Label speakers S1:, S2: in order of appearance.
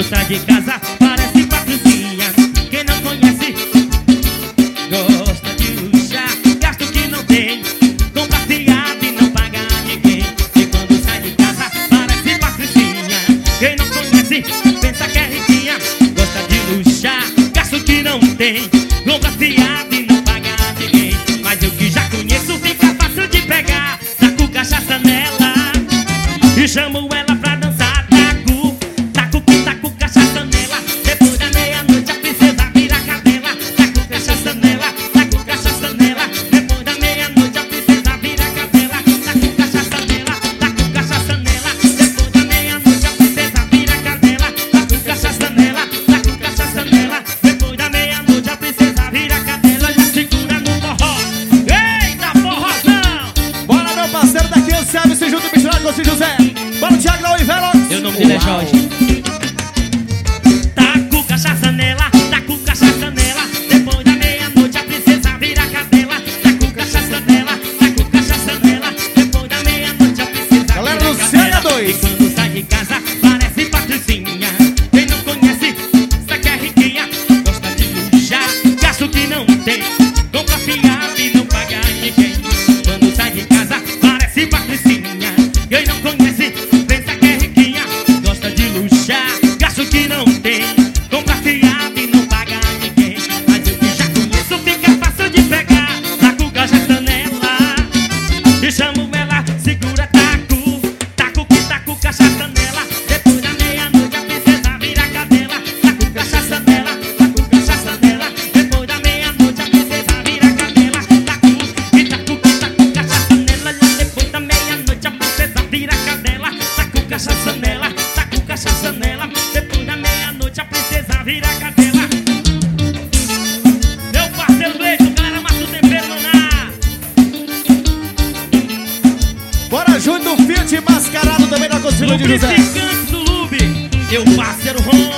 S1: sai de casa parece patricinha. Quem não conhece gosta de luxar, gasto que não tem, compra fiado e não paga a ninguém. E quando sai de casa parece patricinha. Quem não conhece pensa que é riquinha, gosta de luxar, gasto que não tem, compra fiado e não paga a ninguém. Mas eu que já conheço fica fácil de pegar. Taco cachaça nela e chamo ela pra dançar. Taco cachaça nela. Depois da meia-noite a princesa vira cadela. Taco cachaça nela. Taco cachaça nela. Depois da meia-noite a princesa vira cadela. Taco cachaça nela. Taco cachaça nela. Depois da meia-noite a princesa vira cadela. Taco cachaça nela. Taco cachaça nela. Depois da meia-noite a princesa vira cadela. Já segura no forró. Eita, forrozão!
S2: Bora, meu parceiro daqui, o Sérgio, se junto e misturado com o José. Bora, o Thiago e Velox.
S1: Meu nome dele é Jorge. Taco cachaça nela, taco cachaça nela. Depois da meia-noite a princesa vira cadela. Taco cachaça nela, taco cachaça nela. Depois da meia-noite a princesa
S2: Galera
S1: vira
S2: do
S1: cadela.
S2: CH2.
S1: E quando sai de casa parece patricinha. Quem não conhece, sabe que é riquinha, gosta de luxar, gasto que não tem, compra fiado e não paga a ninguém. Quando sai de casa parece patricinha. Quem não conhece pensa que é riquinha, gosta de luxar, gasto que não tem, compra fiado e não paga a ninguém. Mas eu que já conheço fica fácil de pegar. Taco cachaça nela e chamo ela, segura taco. Taco cachaça nela. Depois da meia-noite a princesa vira cadela. Taco cachaça nela, taco cachaça nela. Depois da meia-noite a princesa vira cadela. Taco cachaça nela. Depois da meia-noite a princesa vira cadela. Taco cachaça nela, taco cachaça nela. Depois da meia-noite a princesa vira cadela. Meu parceiro Leite, galera, mata o tempero, maná.
S2: Bora, Júnior Fiat mascarado também na Conselho de José.
S1: Lubrificante do Lube, meu parceiro Ron.